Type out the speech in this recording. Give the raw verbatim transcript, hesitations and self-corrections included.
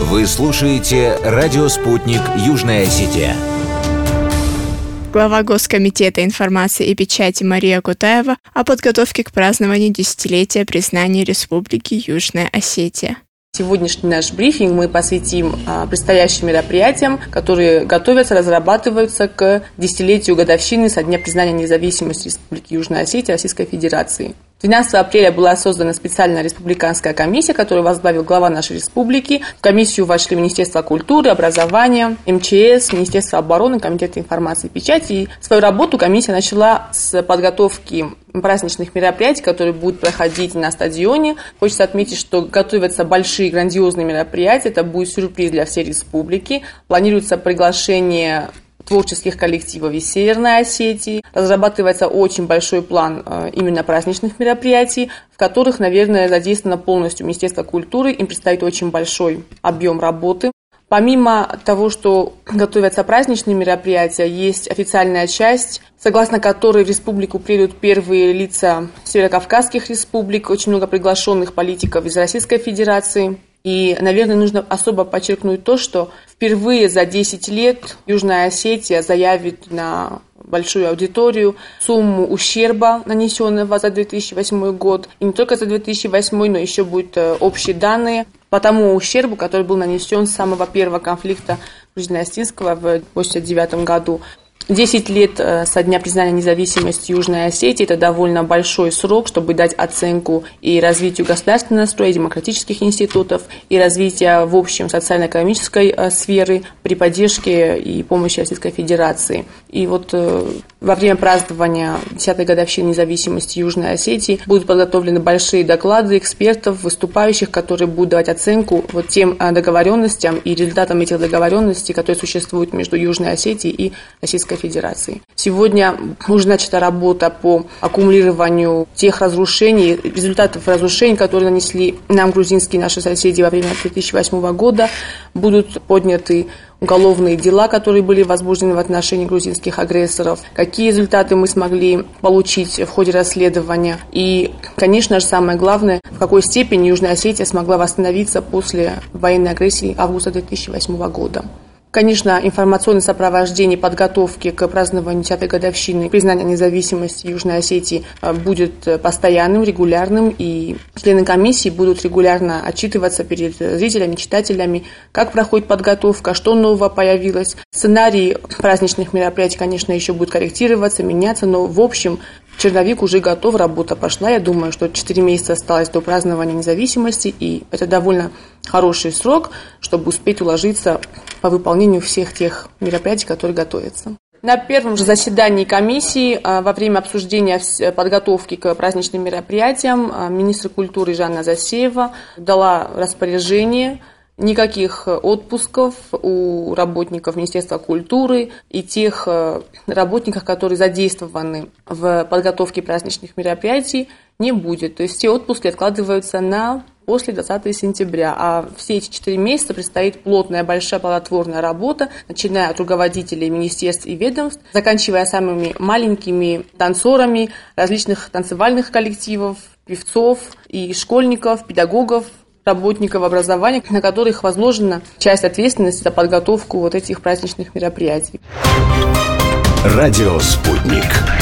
Вы слушаете «Радио Спутник. Южная Осетия». Глава Госкомитета информации и печати Мария Кутаева о подготовке к празднованию десятилетия признания Республики Южная Осетия. Сегодняшний наш брифинг мы посвятим предстоящим мероприятиям, которые готовятся, разрабатываются к десятилетию годовщины со дня признания независимости Республики Южная Осетия Российской Федерации. двенадцатого апреля была создана специальная республиканская комиссия, которую возглавил глава нашей республики. В комиссию вошли Министерство культуры, образования, эм че эс, Министерство обороны, Комитет информации и печати. И свою работу комиссия начала с подготовки праздничных мероприятий, которые будут проходить на стадионе. Хочется отметить, что готовятся большие грандиозные мероприятия. Это будет сюрприз для всей республики. Планируется приглашение творческих коллективов из Северной Осетии. Разрабатывается очень большой план именно праздничных мероприятий, в которых, наверное, задействовано полностью Министерство культуры. Им предстоит очень большой объем работы. Помимо того, что готовятся праздничные мероприятия, есть официальная часть, согласно которой в республику приедут первые лица северокавказских республик, очень много приглашенных политиков из Российской Федерации. И, наверное, нужно особо подчеркнуть то, что впервые за десять лет Южная Осетия заявит на большую аудиторию сумму ущерба, нанесенного за две тысячи восьмой год. И не только за две тысячи восьмой, но еще будут общие данные по тому ущербу, который был нанесен с самого первого конфликта грузино-осетинского в восемьдесят девятом году. Десять лет со дня признания независимости Южной Осетии – это довольно большой срок, чтобы дать оценку и развитию государственного строя, демократических институтов, и развития в общем социально-экономической сферы при поддержке и помощи Российской Федерации. И вот во время празднования десятой годовщины независимости Южной Осетии будут подготовлены большие доклады экспертов, выступающих, которые будут давать оценку вот тем договоренностям и результатам этих договоренностей, которые существуют между Южной Осетией и Российской Федерации. Сегодня уже начата работа по аккумулированию тех разрушений, результатов разрушений, которые нанесли нам грузинские наши соседи во время две тысячи восьмого года. Будут подняты уголовные дела, которые были возбуждены в отношении грузинских агрессоров, какие результаты мы смогли получить в ходе расследования. И, конечно же, самое главное, в какой степени Южная Осетия смогла восстановиться после военной агрессии августа две тысячи восьмого года. Конечно, информационное сопровождение подготовки к празднованию десятой годовщины признания независимости Южной Осетии будет постоянным, регулярным, и члены комиссии будут регулярно отчитываться перед зрителями, читателями, как проходит подготовка, что нового появилось. Сценарий праздничных мероприятий, конечно, еще будет корректироваться, меняться, но в общем черновик уже готов, работа пошла. Я думаю, что четыре месяца осталось до празднования независимости, и это довольно хороший срок, чтобы успеть уложиться по выполнению всех тех мероприятий, которые готовятся. На первом же заседании комиссии во время обсуждения подготовки к праздничным мероприятиям министр культуры Жанна Засеева дала распоряжение: никаких отпусков у работников Министерства культуры и тех работников, которые задействованы в подготовке праздничных мероприятий, не будет. То есть все отпуски откладываются на после двадцатого сентября, а все эти четыре месяца предстоит плотная, большая, плодотворная работа, начиная от руководителей министерств и ведомств, заканчивая самыми маленькими танцорами различных танцевальных коллективов, певцов и школьников, педагогов, работников образования, на которых возложена часть ответственности за подготовку вот этих праздничных мероприятий. Радио «Спутник».